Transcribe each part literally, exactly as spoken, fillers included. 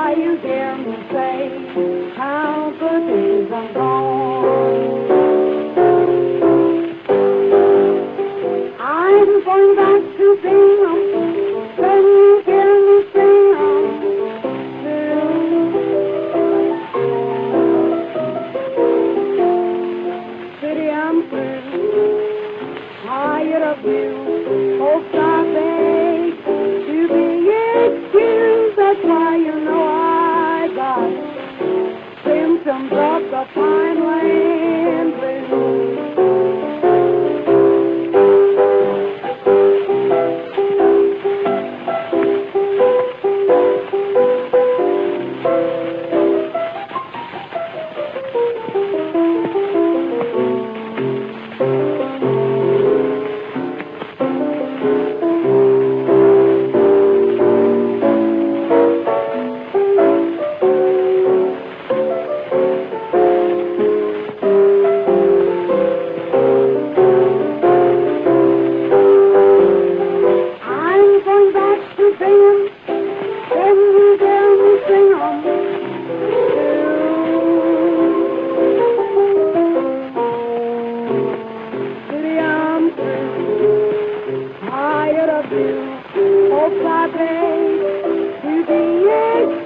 why you hear me say how good days are gone. I'm going back to Bingham when you hear me sing 'em too. City, I'm through, tired of you, folks are beg to be excused. That's why you know I got symptoms of the Pineland Blues.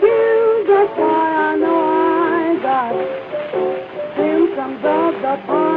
Symptoms of the